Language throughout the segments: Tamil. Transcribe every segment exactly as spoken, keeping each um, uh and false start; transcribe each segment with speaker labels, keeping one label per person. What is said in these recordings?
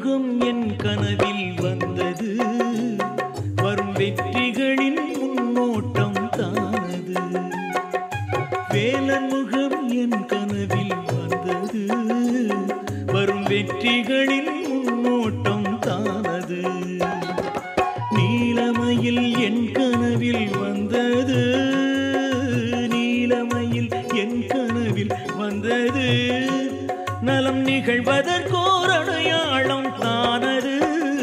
Speaker 1: முகம் என் கனவில் வந்தது, வரும் வெற்றிகளின் முன்னோட்டம் தானது. வேலன் முகம் என் கனவில் வந்தது, வரும் வெற்றிகளின் முன்னோட்டம் தானது. நீலமயில் என் கனவில் வந்தது, நீலமயில் என் கனவில் வந்தது, நலம் நிகழ்வதற்கோர் அடையாளம் தானது.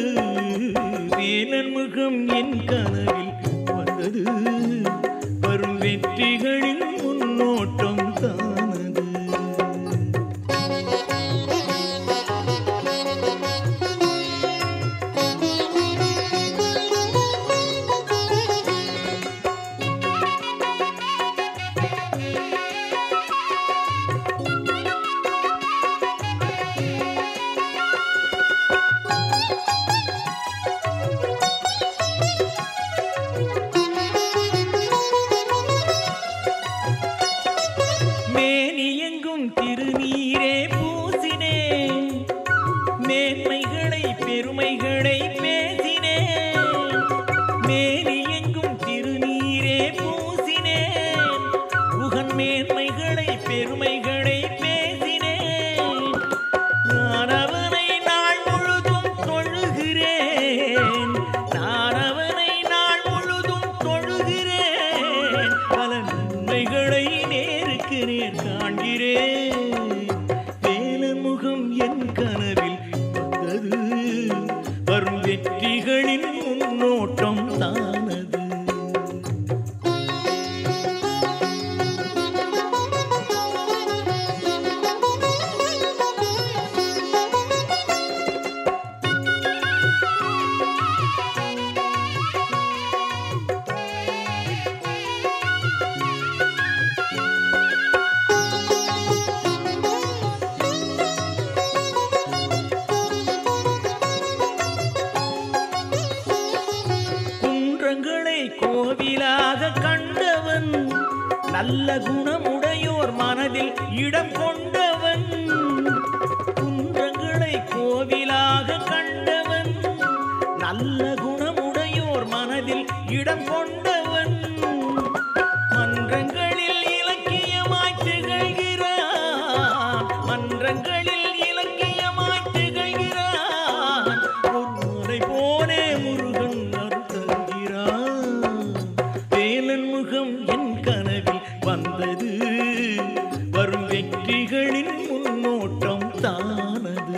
Speaker 1: வேலன் முகம் என் கனவில் வந்தது, வரும் வெற்றிகளின் முன்னோட்டம் தானது. மேனியெங்கும் திருநீரே பூசினே, மேன்மைகளை பெருமைகளை பேசினே. மேனியெங்கும் திருநீரே பூசினே, உகன் மேன்மைகளை பெருமைகளை பேசினே. நான் அவனை நாள் முழுதும் தொழுகிறேன், நான் அவனை நாள் முழுதும் தொழுகிறேன். பல நன்மைகளை நேருக்கு நேர் காண்கிறேன். வேலன் முகம் என் கனவில் வந்தது, வரும் வெற்றிகளின் முன்னோட்டம் தானது. குன்றங்களை கோவிலாக கண்டவன், நல்ல குணமுடையோர் மனதில் இடம் கொண்டவன். குன்றங்களை கோவிலாக கண்டவன், நல்ல குணமுடையோர் மனதில் இடம் கொண்டவன். மன்றங்களில் இலக்கியமாய் திகழ்கிறான், மன்றங்களில் இலக்கியமாய் திகழ்கிறான். ஒரு போனே முருகன் அருள் தருகிறான். வேலன் முகம் என் கனவில் வந்தது, வரும் வெற்றிகளின் முன்னோட்டம் தானது.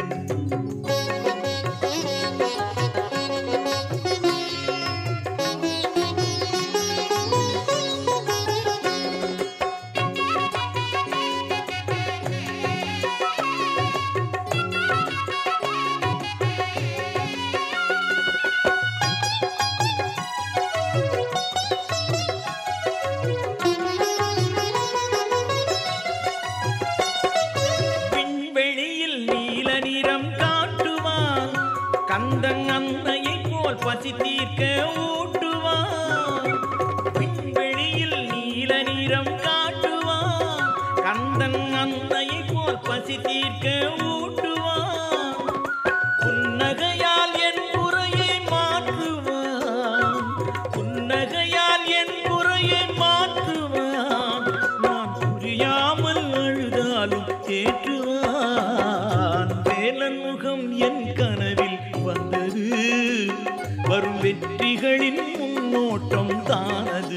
Speaker 1: விண்வெளியில் நீல நிறம் காட்டுவான், கந்தன் அன்னையை போல் பசி தீர்க்க ஊட்டுவான். விண்வெளியில் நீல நிறம் காட்டுவான், கந்தன் அன்னையை போல் பசி தீர்க்க ஊட்டுவான். புன்னகையால் என் குறையை மாற்றுவான், புன்னகையால் என் குறையை மாற்றுவான். நான் புரியாமல் அழுதாலும் தேற்றுவான். வேலன் முகம் என் கனவில் வந்தது, வரும் வெற்றிகளின் முன்னோட்டம் தானது.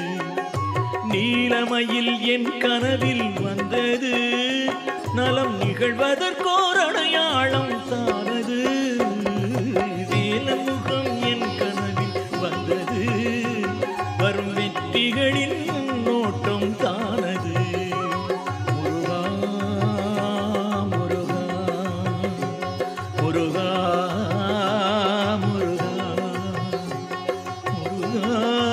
Speaker 1: நீலமயில் என் கனவில் வந்தது, நலம் நிகழ்வதற்கோர் அடையாளம் தானது. வேலன் முகம் என் கனவில் வந்தது, வரும் வெற்றிகளின் முன்னோட்டம் தானது. முருகா முருகா முருகா முருகா முருகா.